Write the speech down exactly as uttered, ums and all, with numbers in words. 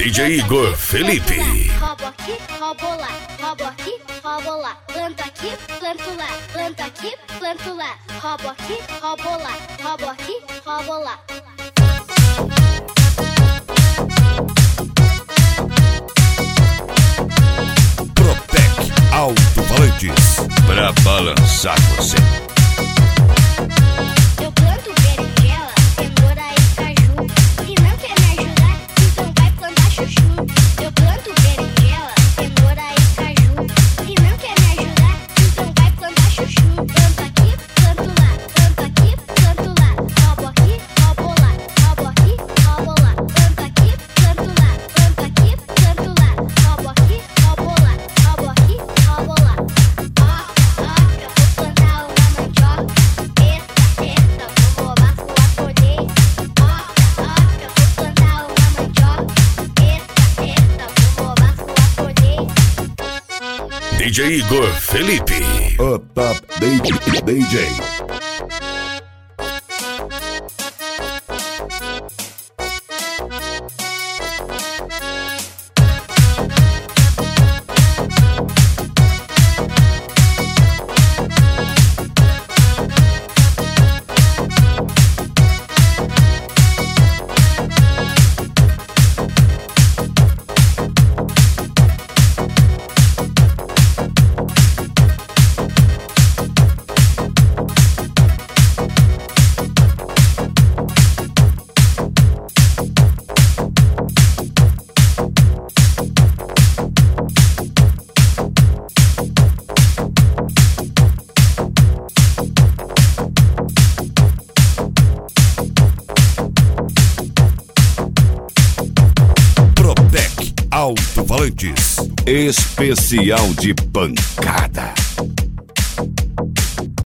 D J Igor Felipe. Robo aqui, robo lá, robo aqui, robo lá. Planto aqui, planto lá, planto aqui, planto lá. Robo aqui, robo lá, robo aqui, robo lá. Propec Alto-Falantes, pra balançar você. Eu planto berinjela, cenoura e caju. Se não quer me ajudar, então vai plantar chuchu. Eu planto berinjela, cenoura e caju. Se não quer me ajudar, então vai plantar chuchu. Planto aqui, planto lá, planto aqui, planto lá. Robo aqui, robo lá, robo aqui, robo lá. Planto aqui, planto lá, planto aqui, planto lá. Robo aqui, robo lá, robo aqui, robo lá. Ó, ó, eu vou plantar uma mandioca. Eita, eita, vou roubar sua colheita. Ó, ó, eu vou plantar uma mandioca. Eita, eita, vou roubar sua colheita. D J Igor Felipe. O Top D J. D J. Alto-Falantes, especial de pancada.